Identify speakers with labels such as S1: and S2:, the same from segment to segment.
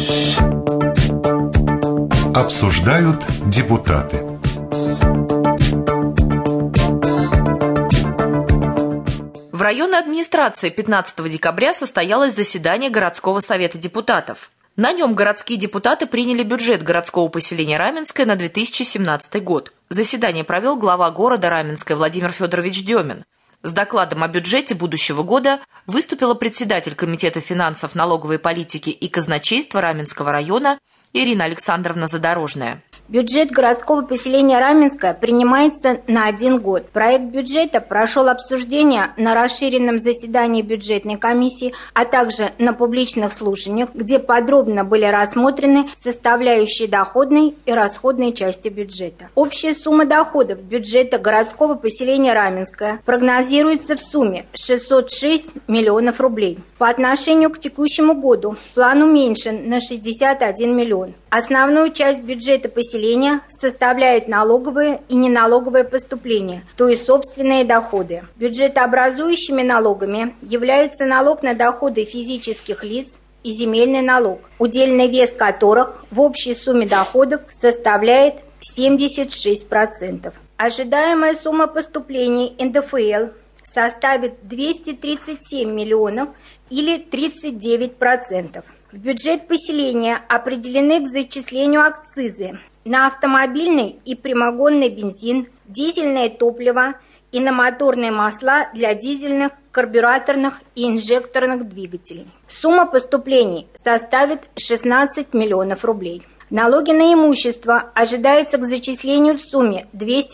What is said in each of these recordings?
S1: Обсуждают депутаты.
S2: В районной администрации 15 декабря состоялось заседание городского совета депутатов. На нем городские депутаты приняли бюджет городского поселения Раменское на 2017 год. Заседание провел глава города Раменское Владимир Федорович Демин. С докладом о бюджете будущего года выступила председатель Комитета финансов, налоговой политики и казначейства Раменского района Ирина Александровна Задорожная.
S3: Бюджет городского поселения Раменское принимается на 1 год. Проект бюджета прошел обсуждение на расширенном заседании бюджетной комиссии, а также на публичных слушаниях, где подробно были рассмотрены составляющие доходной и расходной части бюджета. Общая сумма доходов бюджета городского поселения Раменское прогнозируется в сумме 606 миллионов рублей. По отношению к текущему году план уменьшен на 61 миллион. Основную часть бюджета поселения составляют налоговые и неналоговые поступления, то есть собственные доходы. Бюджетообразующими налогами являются налог на доходы физических лиц и земельный налог, удельный вес которых в общей сумме доходов составляет 76%. Ожидаемая сумма поступлений НДФЛ составит 237 миллионов или 39%. В бюджет поселения определены к зачислению акцизы на автомобильный и прямогонный бензин, дизельное топливо и на моторные масла для дизельных, карбюраторных и инжекторных двигателей. Сумма поступлений составит 16 миллионов рублей. Налоги на имущество ожидается к зачислению в сумме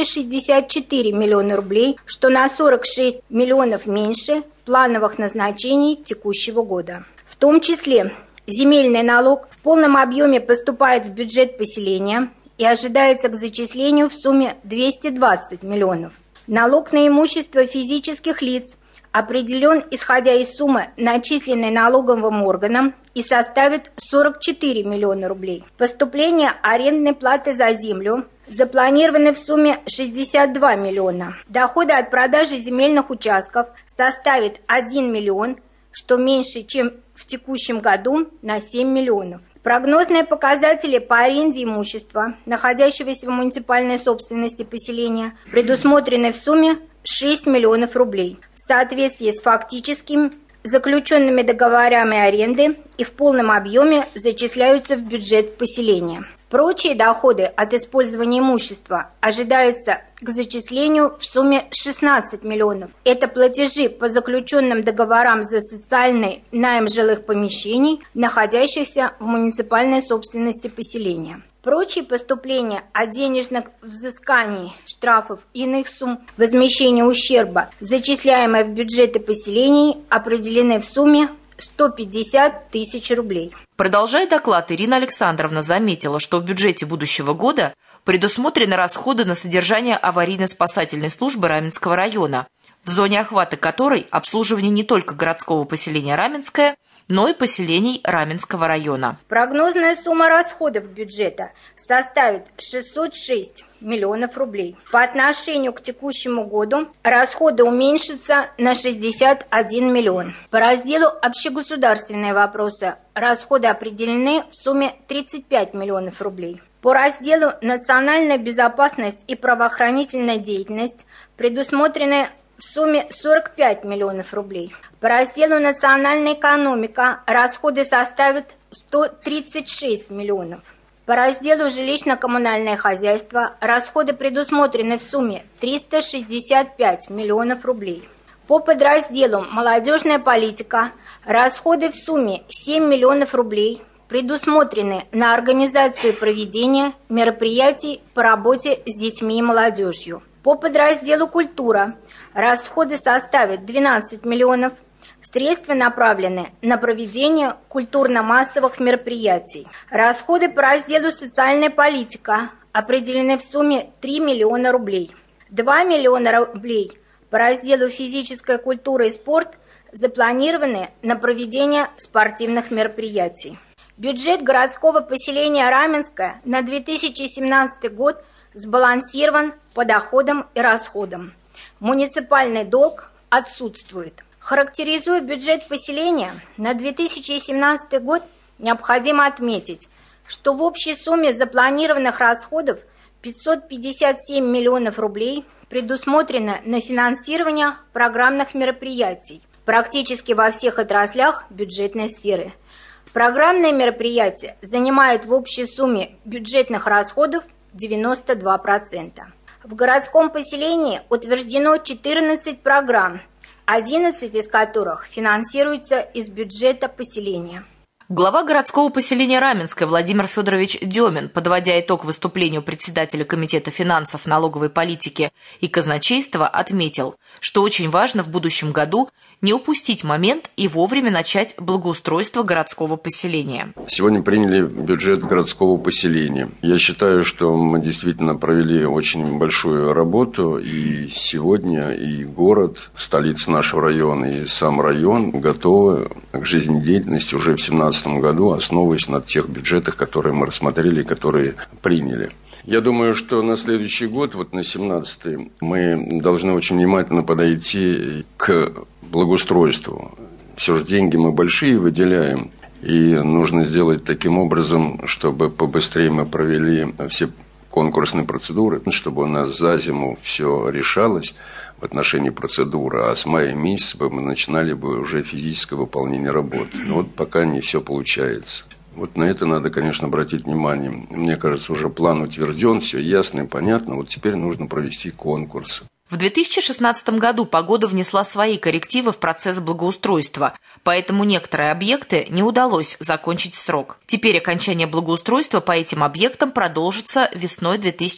S3: 264 миллиона рублей, что на 46 миллионов меньше плановых назначений текущего года. В том числе земельный налог в полном объеме поступает в бюджет поселения и ожидается к зачислению в сумме 220 миллионов. Налог на имущество физических лиц определен, исходя из суммы, начисленной налоговым органом, и составит 44 миллиона рублей. Поступление арендной платы за землю запланированы в сумме 62 миллиона. Доходы от продажи земельных участков составят 1 миллион, что меньше, чем в текущем году, на 7 миллионов. Прогнозные показатели по аренде имущества, находящегося в муниципальной собственности поселения, предусмотрены в сумме 6 миллионов рублей в соответствии с фактическими заключенными договорами аренды и в полном объеме зачисляются в бюджет поселения. Прочие доходы от использования имущества ожидаются к зачислению в сумме 16 миллионов. Это платежи по заключенным договорам за социальный найм жилых помещений, находящихся в муниципальной собственности поселения. Прочие поступления от денежных взысканий, штрафов и иных сумм возмещения ущерба, зачисляемые в бюджеты поселений, определены в сумме 150 тысяч рублей.
S2: Продолжая доклад, Ирина Александровна заметила, что в бюджете будущего года предусмотрены расходы на содержание аварийно-спасательной службы Раменского района, в зоне охвата которой обслуживание не только городского поселения Раменское, но и поселений Раменского района.
S3: Прогнозная сумма расходов бюджета составит 606 миллионов рублей. По отношению к текущему году расходы уменьшатся на 61 миллион. По разделу «Общегосударственные вопросы» расходы определены в сумме 35 миллионов рублей. По разделу «Национальная безопасность и правоохранительная деятельность» предусмотрены в сумме 45 миллионов рублей. По разделу «Национальная экономика» расходы составят 136 миллионов. По разделу «Жилищно-коммунальное хозяйство» расходы предусмотрены в сумме 365 миллионов рублей. По подразделу «Молодежная политика» расходы в сумме 7 миллионов рублей предусмотрены на организацию и проведение мероприятий по работе с детьми и молодежью. По подразделу «Культура» расходы составят 12 миллионов. Средства направлены на проведение культурно-массовых мероприятий. Расходы по разделу «Социальная политика» определены в сумме 3 миллиона рублей. 2 миллиона рублей по разделу «Физическая культура и спорт» запланированы на проведение спортивных мероприятий. Бюджет городского поселения Раменское на 2017 год сбалансирован по доходам и расходам. Муниципальный долг отсутствует. Характеризуя бюджет поселения на 2017 год, Необходимо отметить, что в общей сумме запланированных расходов 557 миллионов рублей предусмотрено на финансирование программных мероприятий практически во всех отраслях бюджетной сферы. Программные мероприятия занимают в общей сумме бюджетных расходов 92%. В городском поселении утверждено 14 программ, 11 из которых финансируются из бюджета поселения.
S2: Глава городского поселения Раменское Владимир Федорович Демин, подводя итог выступлению председателя Комитета финансов, налоговой политики и казначейства, отметил, что очень важно в будущем году не упустить момент и вовремя начать благоустройство городского поселения.
S1: Сегодня приняли бюджет городского поселения. Я считаю, что мы действительно провели очень большую работу, и сегодня и город, столица нашего района, и сам район готовы к жизнедеятельности уже в 2017 году, основываясь на тех бюджетах, которые мы рассмотрели, которые приняли. Я думаю, что на следующий год, вот на 2017, мы должны очень внимательно подойти к благоустройству. Все же деньги мы большие выделяем, и нужно сделать таким образом, чтобы побыстрее мы провели все конкурсные процедуры, чтобы у нас за зиму все решалось в отношении процедуры, а с мая месяца мы начинали бы уже физическое выполнение работ. Но вот пока не все получается. Вот на это надо, конечно, обратить внимание. Мне кажется, уже план утвержден, все ясно и понятно. Вот теперь нужно провести конкурс.
S2: В 2016 году погода внесла свои коррективы в процесс благоустройства, поэтому некоторые объекты не удалось закончить в срок. Теперь окончание благоустройства по этим объектам продолжится весной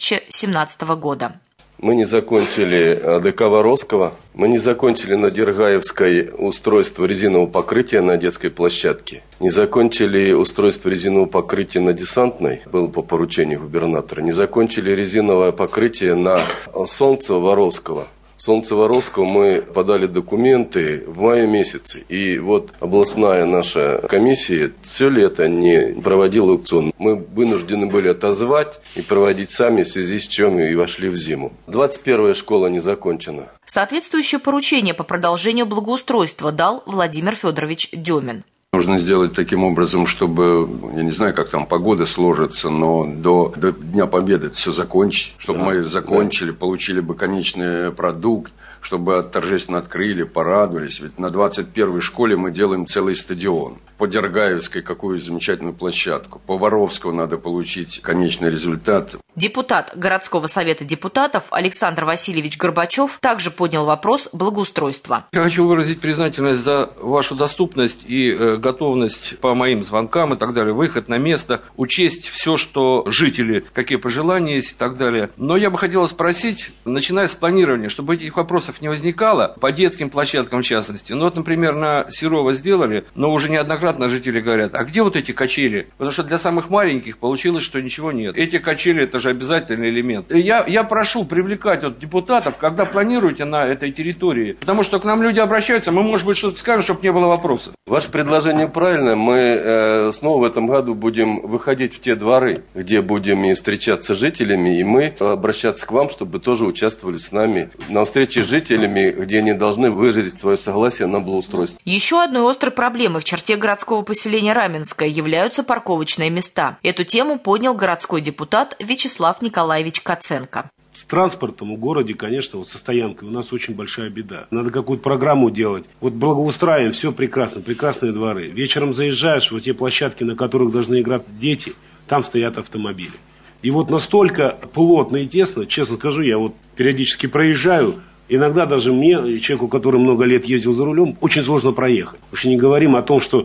S2: 2017 года.
S4: Мы не закончили АДК Воровского, мы не закончили на Дергаевской устройство резинового покрытия на детской площадке, не закончили устройство резинового покрытия на Десантной, было по поручению губернатора, не закончили резиновое покрытие на Солнце Воровского. Солнце Воровского мы подали документы в мае месяце. И вот областная наша комиссия все лето не проводила аукцион. Мы вынуждены были отозвать и проводить сами, в связи с чем и вошли в зиму. 21-я школа не закончена.
S2: Соответствующее поручение по продолжению благоустройства дал Владимир Федорович Демин.
S1: Нужно сделать таким образом, чтобы, я не знаю, как там погода сложится, но до Дня Победы это все закончить, чтобы мы закончили, получили бы конечный продукт, чтобы торжественно открыли, порадовались. Ведь на 21-й школе мы делаем целый стадион. По Дергаевской какую замечательную площадку. По Воровскому надо получить конечный результат.
S2: Депутат городского совета депутатов Александр Васильевич Горбачев также поднял вопрос благоустройства.
S5: Я хочу выразить признательность за вашу доступность и готовность по моим звонкам и так далее, выход на место, учесть все, что жители, какие пожелания есть и так далее. Но я бы хотел спросить, начиная с планирования, чтобы этих вопросов не возникало, по детским площадкам в частности. Ну вот, например, на Серова сделали, но уже неоднократно жители говорят, а где вот эти качели? Потому что для самых маленьких получилось, что ничего нет. Эти качели – это же обязательный элемент. Я прошу привлекать вот депутатов, когда планируете на этой территории, потому что к нам люди обращаются, мы, может быть, что-то скажем, чтобы не было вопросов.
S4: Ваше предложение правильное. Мы снова в этом году будем выходить в те дворы, где будем и встречаться с жителями, и мы обращаться к вам, чтобы тоже участвовали с нами на встрече с жителями, где они должны выразить свое согласие на благоустройство.
S2: Еще одной острой проблемой в черте городского поселения Раменское являются парковочные места. Эту тему поднял городской депутат Вячеслав Николаевич Каценко.
S6: С транспортом в городе, конечно, вот со стоянкой у нас очень большая беда. Надо какую-то программу делать. Вот благоустраиваем, все прекрасно, прекрасные дворы. Вечером заезжаешь, вот те площадки, на которых должны играть дети, там стоят автомобили. И вот настолько плотно и тесно, честно скажу, я вот периодически проезжаю, иногда даже мне, человеку, который много лет ездил за рулем, очень сложно проехать. Уж не говорим о том, что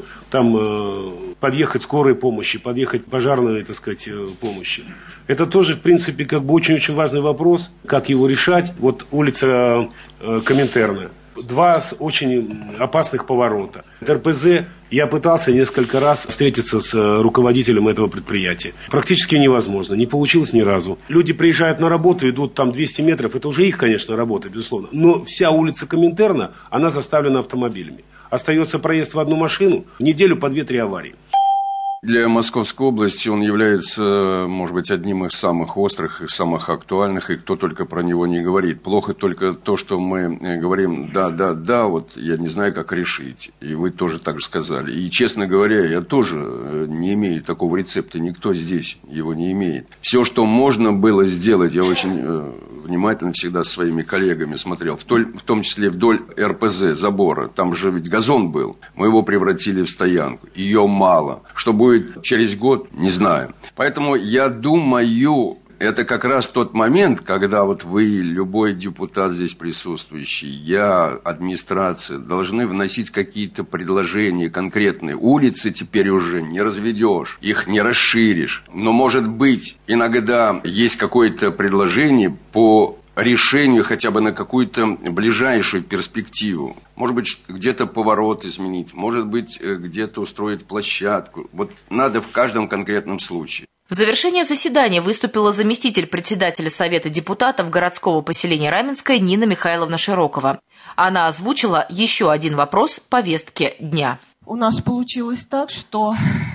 S6: там подъехать скорой помощи, подъехать пожарной, так сказать, помощи. Это тоже, в принципе, как бы очень-очень важный вопрос, как его решать. Вот улица Коминтерна. Два очень опасных поворота. РПЗ, я пытался несколько раз встретиться с руководителем этого предприятия. Практически невозможно, не получилось ни разу. Люди приезжают на работу, идут там 200 метров, это уже их, конечно, работа, безусловно. Но вся улица Коминтерна, она заставлена автомобилями. Остается проезд в одну машину, в неделю по 2-3 аварии.
S1: Для Московской области он является, может быть, одним из самых острых и самых актуальных, и кто только про него не говорит. Плохо только то, что мы говорим «да», вот я не знаю, как решить. И вы тоже так же сказали. И, честно говоря, я тоже не имею такого рецепта, никто здесь его не имеет. Все, что можно было сделать, я очень внимательно всегда со своими коллегами смотрел, в том числе вдоль РПЗ, забора. Там же ведь газон был. Мы его превратили в стоянку. Ее мало. Что будет через год, не знаю. Поэтому я думаю, это как раз тот момент, когда вот вы, любой депутат здесь присутствующий, я, администрация, должны вносить какие-то предложения конкретные. Улицы теперь уже не разведешь, их не расширишь. Но, может быть, иногда есть какое-то предложение по решению хотя бы на какую-то ближайшую перспективу. Может быть, где-то поворот изменить, может быть, где-то устроить площадку. Вот надо в каждом конкретном случае.
S2: В завершение заседания выступила заместитель председателя Совета депутатов городского поселения Раменское Нина Михайловна Широкова. Она озвучила еще один вопрос повестки дня.
S7: У нас получилось так, что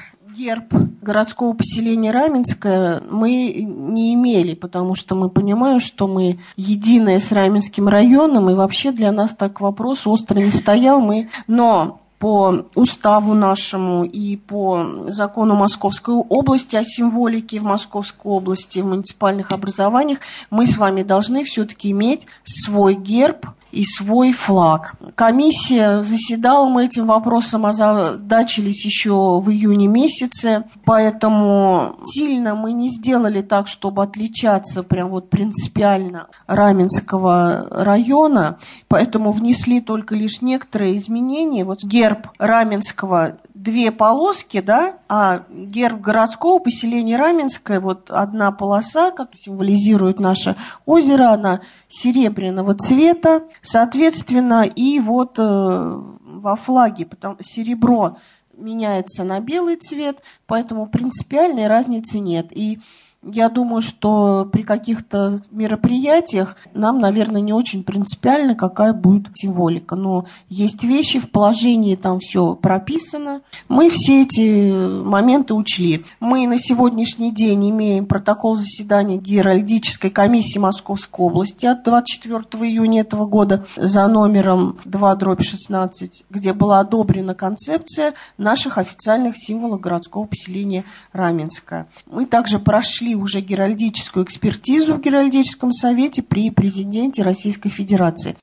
S7: герб городского поселения Раменское мы не имели, потому что мы понимаем, что мы единое с Раменским районом, и вообще для нас так вопрос остро не стоял. Но по уставу нашему и по закону Московской области о символике в Московской области, в муниципальных образованиях, мы с вами должны все-таки иметь свой герб и свой флаг. Комиссия заседала, мы этим вопросом озадачились еще в июне месяце, поэтому сильно мы не сделали так, чтобы отличаться прям вот принципиально Раменского района, поэтому внесли только лишь некоторые изменения. Вот герб Раменского две полоски, да, а герб городского поселения Раменское, вот одна полоса, как символизирует наше озеро, она серебряного цвета, соответственно, и вот во флаге серебро меняется на белый цвет, поэтому принципиальной разницы нет. И я думаю, что при каких-то мероприятиях нам, наверное, не очень принципиально, какая будет символика. Но есть вещи, в положении там все прописано. Мы все эти моменты учли. Мы на сегодняшний день имеем протокол заседания Геральдической комиссии Московской области от 24 июня этого года за номером 2/16, где была одобрена концепция наших официальных символов городского поселения Раменское. Мы также прошли уже геральдическую экспертизу в Геральдическом совете при президенте Российской Федерации.